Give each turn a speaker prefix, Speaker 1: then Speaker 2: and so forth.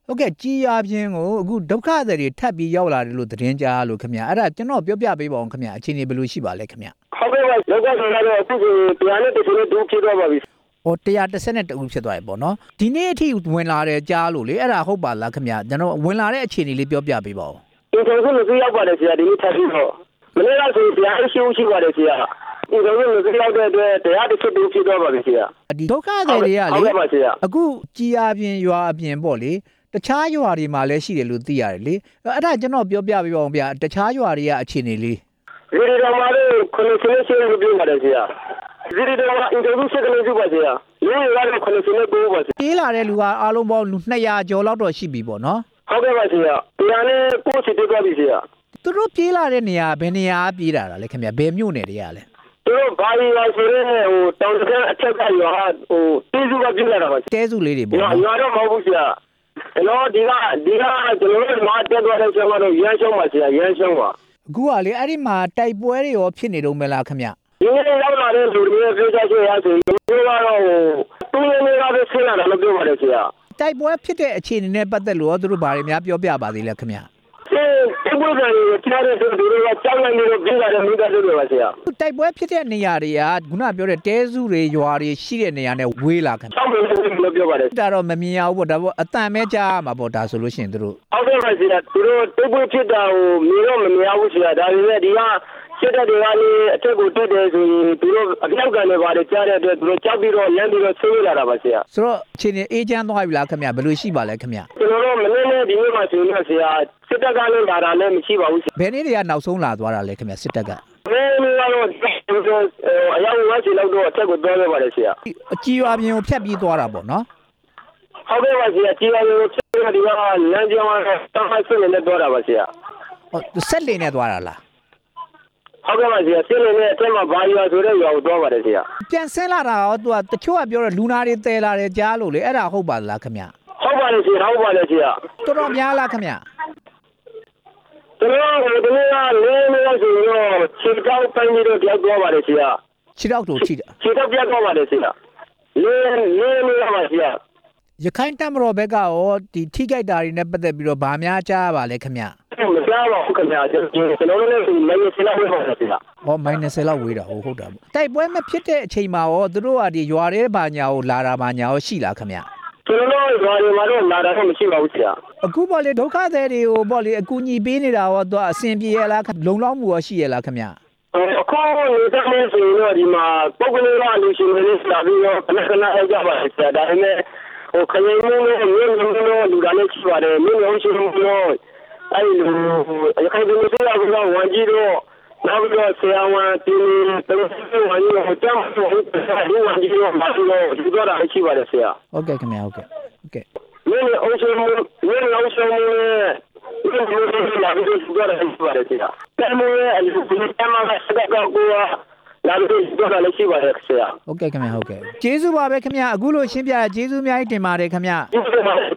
Speaker 1: ဟုတ်ကဲ့ကြီးရပြင်းကိုအခုဒုက္ခတွေထပ်ပြီးရောက်လာတယ်လို့သတင်းကြားလို့ခင်ဗျအဲ့ဒါကျွန်တော်ပြောပြပေးပါအောင်ခင်ဗျအခြေအနေဘယ်လိုရှိပါလဲခင်ဗျ
Speaker 2: ဟုတ်ကဲ့ပါလောကဆိုတော့အခုတရားနဲ့တချို့တူဖြစ်တော့ပါပြီ
Speaker 1: ဟို132ဦးဖြစ်သွားပြီပေါ့နော်ဒီနေ့အထိဝင်လာတယ်ကြားလို့လေအဲ့ဒါဟုတ်ပါလားခင်ဗျကျွန်တော်ဝင်လာတဲ့အခြေအနေလေးပြောပြပေးပါဦး
Speaker 2: ဒီကောင်ကလည်းရောက်ပါတယ်ဆရာဒီနေ့ထပ်ပြီးတော့မနေ့ကဆိုတရားရှိပါတယ်ဆရာဒီကောင်ကလည်းရောက်တဲ့အတွက်တရားတစ်ချက်တူဖြစ်တော့ပါပြီဆရာ
Speaker 1: ဒီဒုက္ခတွေကလေအခုကြီးရပြင်းရွာအပြင်ပေါ့လေတခြားရွာတွေမှာလည်းရှိတယ်လို့သိရတယ်လေအဲ့ဒါကျွန်တော်ပြောပြပေးပါအောင်ဗျာတခြားရွာတွေကအခြေအနေလေး
Speaker 2: ဒီတော်မှာလည်းခဏချင်းချင်းပြောပါတယ်ဆရာဒီတော်မှာအင်တာဗျူးဆက်နေကြပါဆရာလူတွေကတော့ခဏချင်းနဲ့ပြောပါဆရာ
Speaker 1: ပြေးလာတဲ့လူကအားလုံးပေါင်းလူ200ကျော်လောက်တော့ရှိပြီပေါ့နော်
Speaker 2: ဟုတ်ကဲ့ပါဆရာတရားနဲ့ပို့ချစ်တက်ပါပြီဆရာ
Speaker 1: သူတို့ပြေးလာတဲ့နေရာဘယ်နေရာပြေးလာတာလဲခင်ဗျဘယ်မြို့နယ်တွေကလဲ
Speaker 2: သူတို့ဘာလို့လဲဆိုရင်ဟိုတောင်တန်းအထက်ကရွာဟိုတေးစုကပြေးလာတာပါ
Speaker 1: တဲစုလေးတွေပေါ့
Speaker 2: ရွာတော့မဟုတ်ဘူးဆရာနော်ဒီကကျွန်တော်တို့မှာတက်သွားတဲ့ဆရာမတို့ရမ်းရှုံးပါဆရာရမ်းရှုံးပါ
Speaker 1: အခုကလေအဲ့ဒီမှာတိုက်ပွဲတွေရောဖြစ်နေတော့မလားခင်ဗျ
Speaker 2: ဒီနေ့ရောက်လာတဲ့လူတွေပြောကြရဆိုရင်တို့ကတော့သူ့နေရာပဲဆင်းလာတယ်လို့ပြောပါတယ်ဆရာ
Speaker 1: တိုက်ပွဲဖြစ်တဲ့အခြေအနေနဲ့ပတ်သက်လို့သူတို့ဘာတွေများပြောပြပါသေးလဲခင်ဗျ
Speaker 2: တိုက်ပွဲတွေကြားတဲ့သူတွေကကြောက်နေလို့ပြင်လာတဲ့မိသားစုတွေပါဆရာ
Speaker 1: တိုက်ပွဲဖြစ်တဲ့နေရာတွေကခုနပြောတဲ့တဲစုတွေရွာတွေရှိတဲ့နေရာနဲ့ဝေးလာခင်
Speaker 2: ဗျလို့ပြောပါတယ်
Speaker 1: ဒါတော့မမြင်ရဘူးပေါ့ဒါပေါ့အတန်ပဲကြားမှာပေါ့ဒါဆိုလို့ရှိရင်သူတို့
Speaker 2: ဟုတ်ကဲ့ပါဆရာသူတို့တိုက်ပွဲဖြစ်တာကိုမြင်တော့မမြင်ရဘူးဆရာဒါပေမဲ့ဒီကစစ်တပ်တွေကလည်းအထက်ကိုတက်တယ်ဆိုရင်သူတို့အပြောက်ကန်တွေပါတယ်ကြားတဲ့အတွက်သူတို့ကြောက်ပြီးတော့လမ်းပြီးတော့ဆင်းလာတာပါဆရာ
Speaker 1: ဆိုတော့အချိန်အေးချမ်းသွားပြီလားခင်ဗျဘယ်လိုရှိပါလဲခင်ဗျ
Speaker 2: ကျွန်တော်တို့မနေ့နဲ့ဒီနေ့မှဆိုရင်ဆရာစစ်တပ်ကလည်းလာတာလည်းမရှိပါဘူး
Speaker 1: ဘယ်နေ့တွေကနောက်ဆုံးလာသွားတာလဲခင်ဗျစစ်တပ်က
Speaker 2: ဘယ်နေ့ကတော့အယောက်ဝက်စီလောက်တော့အထက်ကိုသွားရပါတယ်ဆရာ
Speaker 1: အကြီးရွာပြင်ကိုဖြတ်ပြီးသွားတာပေါ့နော်
Speaker 2: ဟုတ်ကဲ့ပါဆရာကြီးရွာပြင်ကိုဖြတ်ပြီးဒီကလမ်းကြောင်းကတောင်းဆက်နေသွားတာပါဆရာ
Speaker 1: ဟုတ်ဆက်လင်းနဲ့သွားတာလား
Speaker 2: ဟုတ်ကဲ့ပါဆရာဆင်းနေတဲ့အထက်မှာဘာရွာဆိုတဲ့ရွာကိုသွားပါတယ်ဆရာ
Speaker 1: ပြန်ဆင်းလာတာရောသူကတချို့ကပြောတော့လူနာတွေတဲလာတယ်ကြားလို့လေအဲ့ဒါဟုတ်ပါလားခင်ဗျ
Speaker 2: ဟုတ်ပါတယ်ဆရာဟုတ်ပါတယ်ဆရာ
Speaker 1: တော်တော်များလားခင်ဗျ
Speaker 2: ကျွန်တော်တို့ကလေးလို့ဆိုတော့ခြေထောက်ပိုင်းပြီးတော့ကြောက်သွားပါတယ်ဆရာ
Speaker 1: ခြေထောက်တို့ခြေ
Speaker 2: ထောက်ပြတ်သွားပါတယ်ဆရာလေးပါဆရာ
Speaker 1: ရခိုင်တပ်မတော်ဘက်ကရောဒီထိခိုက်တာတွေနဲ့ပတ်သက်ပြီးတော့ဗာများကြားပါလဲခင်ဗျ
Speaker 2: မကြားပါဘူးခင်ဗျကျွန်တော်တို့လည်း-10လောက်ဝေးပါတယ်ဆရာ
Speaker 1: ဟော-10လောက်ဝေးတာဟုတ်တာပေါ့တိုက်ပွဲမဖြစ်တဲ့အချိန်မှာရောသူတို့ကဒီရွာထဲဘာညာကိုလာတာဘာညာရောရှိလားခင်ဗျ
Speaker 2: ကျွန်တော်တို့ရွာတွေမှာတော့လာတာတော့မရှိပါဘူးဆရာ
Speaker 1: အခုပေါ့လေဒုက္ခသည်တွေကိုပေါ့လေအကူအညီပေးနေတာရောသူအဆင်ပြေရလားလုံလောက်မှုရောရှိရလားခင်ဗျ
Speaker 2: အခုနေတဲ့နေဆိုရင်ဒီမှာပုဂ္ဂလိကလူရှင်တွေလာပြီးတော့ခဏခဏရောက်ကြပါဆရာဒါပေမဲ့ဟိုခရင်မျိုးနဲ့မျိုးမျိုးလူတာလည်းရှိပါတယ်မျိုးမျိုးရှိလို့အဲ့လိုရခိုင်ပြည်နယ်ကဝန်ကြီးတို့နောက်ပြီးတော့ဆရာဝန်တင်တော်တော်ဝန်ကြီးတို့တောင်းဆိုဒီဝန်ကြီးတို့မှာတော့ဒီတော့လည်းရှိပါတယ်ဆရာ
Speaker 1: ဟုတ်ကဲ့ခင်ဗျာဟုတ်ကဲ့
Speaker 2: မင်းအုပ်ချုပ်မှုလာပြီးတော့လည်းရှိပါတယ်ဆရာတယ်မိုးရဲ့အလူကြီးတမကစတဲ့ကောကိုလာပြီးတော့လည်းရှိပါတယ်ဆရာ
Speaker 1: ဟုတ်ကဲ့ခင်ဗျာဟုတ်ကဲ့ကျေးဇူးပါပဲခင်ဗျာအခုလိုရှင်းပြကျေးဇူးအများကြီးတင်ပါတယ်ခင်ဗျာ